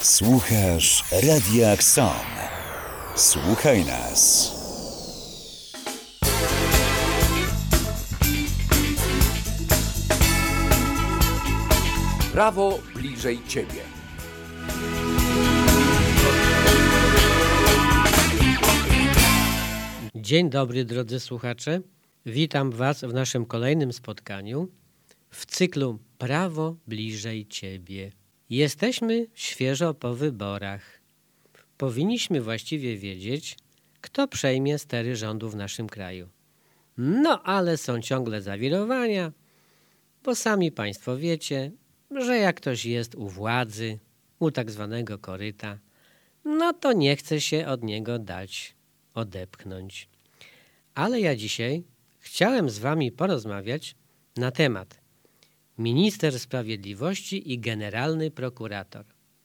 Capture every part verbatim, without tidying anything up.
Słuchasz Radia Kson. Słuchaj nas. Prawo bliżej Ciebie. Dzień dobry, drodzy słuchacze. Witam Was w naszym kolejnym spotkaniu w cyklu Prawo bliżej Ciebie. Jesteśmy świeżo po wyborach. Powinniśmy właściwie wiedzieć, kto przejmie stery rządu w naszym kraju. No ale są ciągle zawirowania, bo sami Państwo wiecie, że jak ktoś jest u władzy, u tak zwanego koryta, no to nie chce się od niego dać odepchnąć. Ale ja dzisiaj chciałem z Wami porozmawiać na temat Minister Sprawiedliwości i Generalny Prokurator.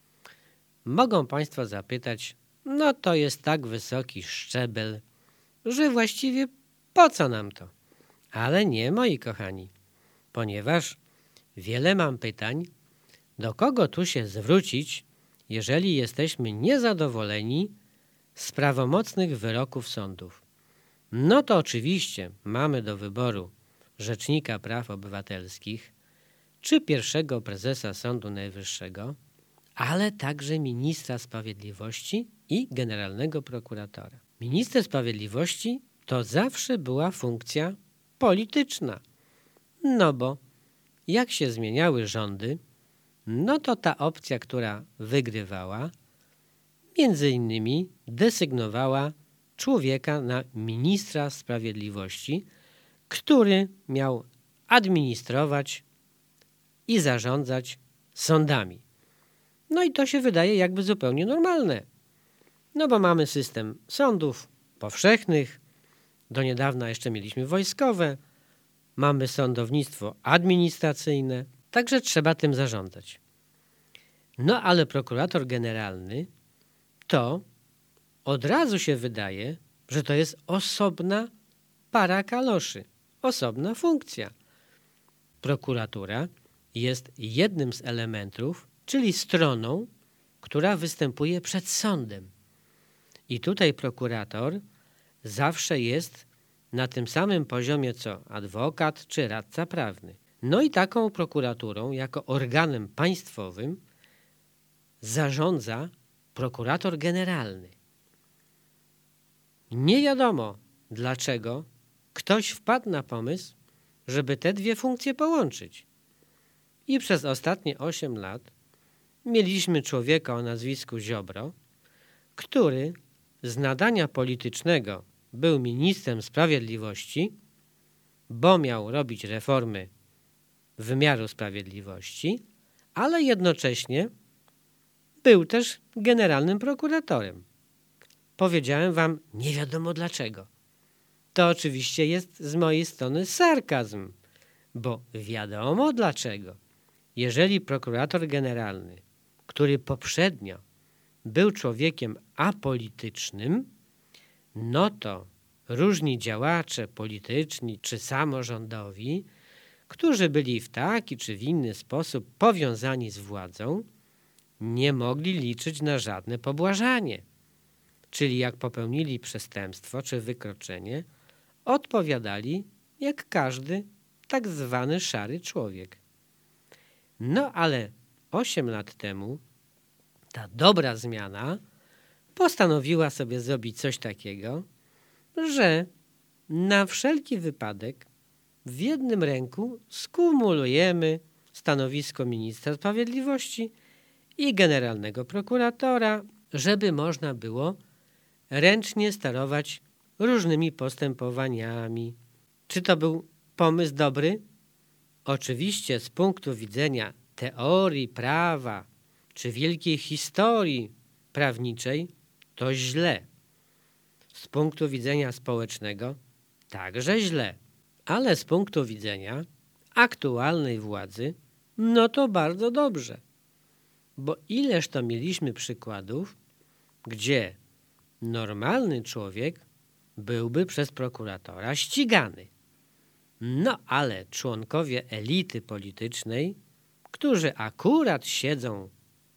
Mogą Państwo zapytać, no to jest tak wysoki szczebel, że właściwie po co nam to? Ale nie, moi kochani, ponieważ wiele mam pytań, do kogo tu się zwrócić, jeżeli jesteśmy niezadowoleni z prawomocnych wyroków sądów. No to oczywiście mamy do wyboru Rzecznika Praw Obywatelskich czy pierwszego prezesa Sądu Najwyższego, ale także Ministra Sprawiedliwości i Generalnego Prokuratora. Minister Sprawiedliwości to zawsze była funkcja polityczna, no bo jak się zmieniały rządy, no to ta opcja, która wygrywała, między innymi desygnowała człowieka na ministra sprawiedliwości, który miał administrować i zarządzać sądami. No i to się wydaje jakby zupełnie normalne. No bo mamy system sądów powszechnych, do niedawna jeszcze mieliśmy wojskowe, mamy sądownictwo administracyjne, także trzeba tym zarządzać. No ale prokurator generalny to od razu się wydaje, że to jest osobna para kaloszy, osobna funkcja. Prokuratura jest jednym z elementów, czyli stroną, która występuje przed sądem. I tutaj prokurator zawsze jest na tym samym poziomie co adwokat czy radca prawny. No i taką prokuraturą, jako organem państwowym, zarządza prokurator generalny. Nie wiadomo, dlaczego ktoś wpadł na pomysł, żeby te dwie funkcje połączyć. I przez ostatnie osiem lat mieliśmy człowieka o nazwisku Ziobro, który z nadania politycznego był ministrem sprawiedliwości, bo miał robić reformy wymiaru sprawiedliwości, ale jednocześnie był też generalnym prokuratorem. Powiedziałem wam, nie wiadomo dlaczego. To oczywiście jest z mojej strony sarkazm, bo wiadomo dlaczego. Jeżeli prokurator generalny, który poprzednio był człowiekiem apolitycznym, no to różni działacze polityczni czy samorządowi, którzy byli w taki czy w inny sposób powiązani z władzą, nie mogli liczyć na żadne pobłażanie. Czyli jak popełnili przestępstwo czy wykroczenie, odpowiadali jak każdy tak zwany szary człowiek. No ale osiem lat temu ta dobra zmiana postanowiła sobie zrobić coś takiego, że na wszelki wypadek w jednym ręku skumulujemy stanowisko ministra sprawiedliwości i generalnego prokuratora, żeby można było ręcznie sterować różnymi postępowaniami. Czy to był pomysł dobry? Oczywiście z punktu widzenia teorii prawa czy wielkiej historii prawniczej to źle. Z punktu widzenia społecznego także źle. Ale z punktu widzenia aktualnej władzy no to bardzo dobrze. Bo ileż to mieliśmy przykładów, gdzie normalny człowiek byłby przez prokuratora ścigany. No ale członkowie elity politycznej, którzy akurat siedzą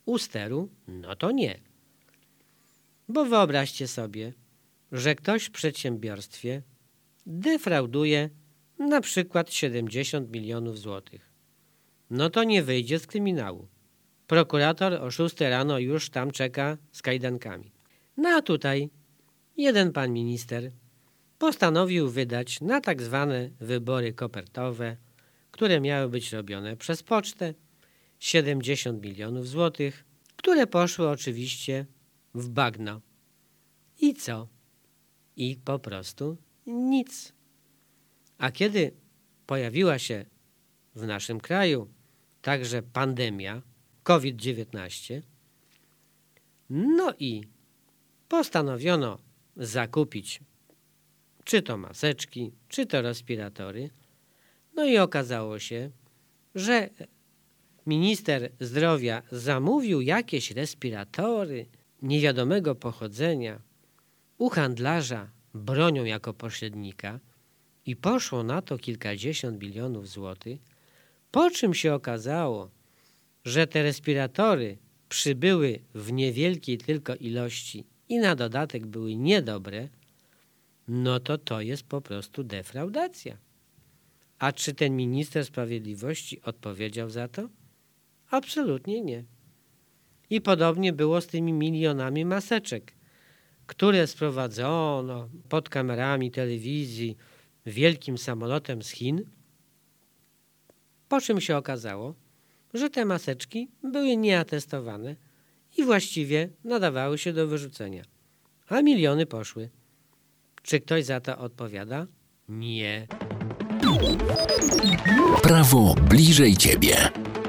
u steru, no to nie. Bo wyobraźcie sobie, że ktoś w przedsiębiorstwie defrauduje na przykład siedemdziesiąt milionów złotych. No to nie wyjdzie z kryminału. Prokurator o szóstej rano już tam czeka z kajdankami. No a tutaj jeden pan minister postanowił wydać na tak zwane wybory kopertowe, które miały być robione przez pocztę, siedemdziesiąt milionów złotych, które poszły oczywiście w bagno. I co? I po prostu nic. A kiedy pojawiła się w naszym kraju także pandemia kowid dziewiętnaście, no i postanowiono zakupić czy to maseczki, czy to respiratory, no i okazało się, że minister zdrowia zamówił jakieś respiratory niewiadomego pochodzenia u handlarza bronią jako pośrednika i poszło na to kilkadziesiąt milionów złotych, po czym się okazało, że te respiratory przybyły w niewielkiej tylko ilości i na dodatek były niedobre, no to to jest po prostu defraudacja. A czy ten minister sprawiedliwości odpowiedział za to? Absolutnie nie. I podobnie było z tymi milionami maseczek, które sprowadzono pod kamerami telewizji wielkim samolotem z Chin, po czym się okazało, że te maseczki były nieatestowane i właściwie nadawały się do wyrzucenia. A miliony poszły. Czy ktoś za to odpowiada? Nie. Prawo bliżej ciebie.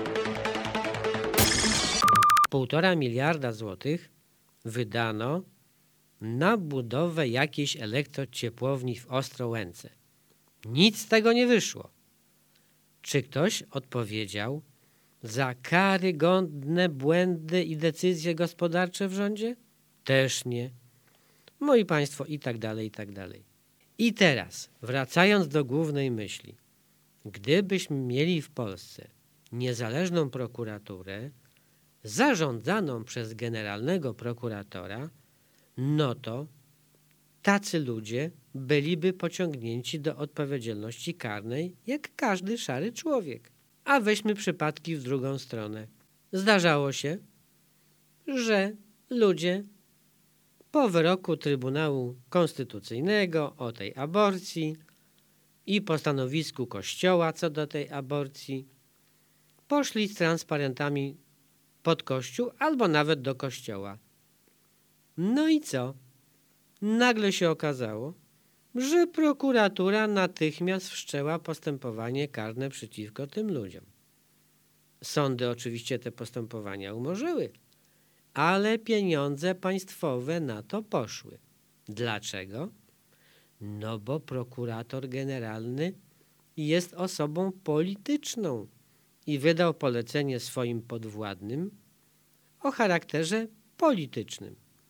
Półtora miliarda złotych wydano na budowę jakiejś elektrociepłowni w Ostrołęce. Nic z tego nie wyszło. Czy ktoś odpowiedział za karygodne błędy i decyzje gospodarcze w rządzie? Też nie. Moi państwo, i tak dalej, i tak dalej. I teraz, wracając do głównej myśli. Gdybyśmy mieli w Polsce niezależną prokuraturę zarządzaną przez generalnego prokuratora, no to tacy ludzie byliby pociągnięci do odpowiedzialności karnej jak każdy szary człowiek. A weźmy przypadki w drugą stronę. Zdarzało się, że ludzie po wyroku Trybunału Konstytucyjnego o tej aborcji i po stanowisku Kościoła co do tej aborcji poszli z transparentami pod Kościół albo nawet do Kościoła. No i co? Nagle się okazało, że prokuratura natychmiast wszczęła postępowanie karne przeciwko tym ludziom. Sądy oczywiście te postępowania umorzyły, ale pieniądze państwowe na to poszły. Dlaczego? No bo prokurator generalny jest osobą polityczną i wydał polecenie swoim podwładnym o charakterze politycznym.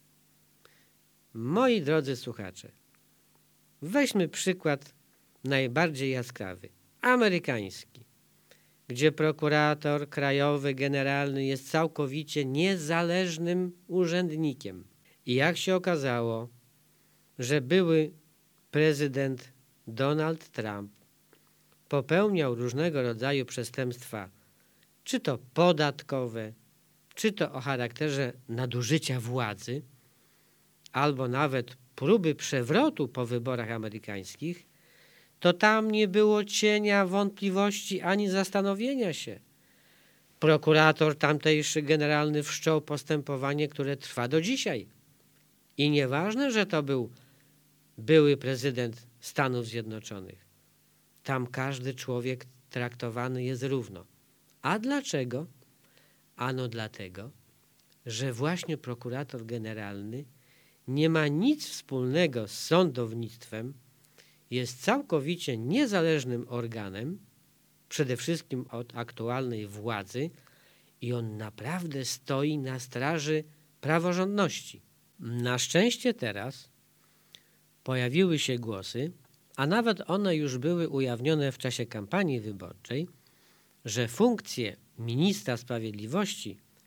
Moi drodzy słuchacze, weźmy przykład najbardziej jaskrawy, amerykański, gdzie prokurator krajowy generalny jest całkowicie niezależnym urzędnikiem. I jak się okazało, że były prezydent Donald Trump popełniał różnego rodzaju przestępstwa, czy to podatkowe, czy to o charakterze nadużycia władzy, albo nawet próby przewrotu po wyborach amerykańskich, to tam nie było cienia wątpliwości ani zastanowienia się. Prokurator tamtejszy generalny wszczął postępowanie, które trwa do dzisiaj. I nieważne, że to był były prezydent Stanów Zjednoczonych. Tam każdy człowiek traktowany jest równo. A dlaczego? Ano dlatego, że właśnie prokurator generalny nie ma nic wspólnego z sądownictwem, jest całkowicie niezależnym organem, przede wszystkim od aktualnej władzy i on naprawdę stoi na straży praworządności. Na szczęście teraz pojawiły się głosy, a nawet one już były ujawnione w czasie kampanii wyborczej, że funkcję ministra sprawiedliwości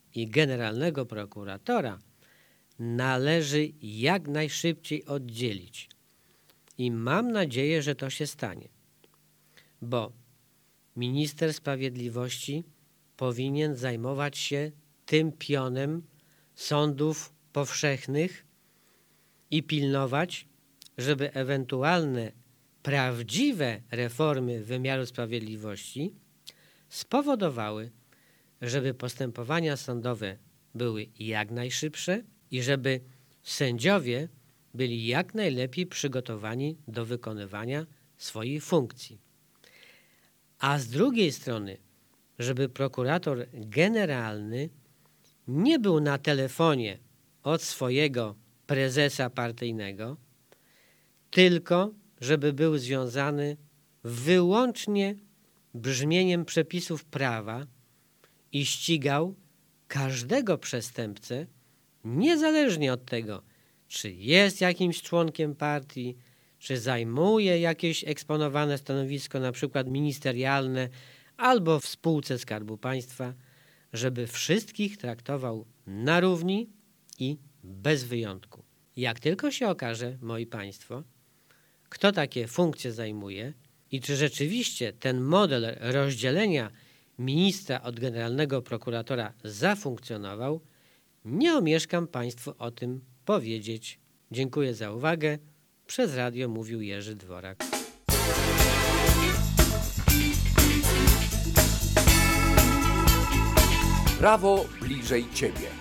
i generalnego prokuratora należy jak najszybciej oddzielić. I mam nadzieję, że to się stanie, bo minister sprawiedliwości powinien zajmować się tym pionem sądów powszechnych i pilnować, żeby ewentualne prawdziwe reformy wymiaru sprawiedliwości spowodowały, żeby postępowania sądowe były jak najszybsze i żeby sędziowie byli jak najlepiej przygotowani do wykonywania swojej funkcji. A z drugiej strony, żeby prokurator generalny nie był na telefonie od swojego prezesa partyjnego, tylko żeby był związany wyłącznie brzmieniem przepisów prawa i ścigał każdego przestępcę, niezależnie od tego, czy jest jakimś członkiem partii, czy zajmuje jakieś eksponowane stanowisko, na przykład ministerialne, albo w spółce Skarbu Państwa, żeby wszystkich traktował na równi i bez wyjątku. Jak tylko się okaże, moi państwo, kto takie funkcje zajmuje i czy rzeczywiście ten model rozdzielenia ministra od generalnego prokuratora zafunkcjonował, nie omieszkam państwu o tym powiedzieć. Dziękuję za uwagę. Przez radio mówił Jerzy Dworak. Prawo bliżej ciebie.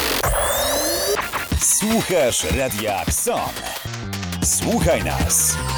Słuchasz Radia Kson. Słuchaj nas.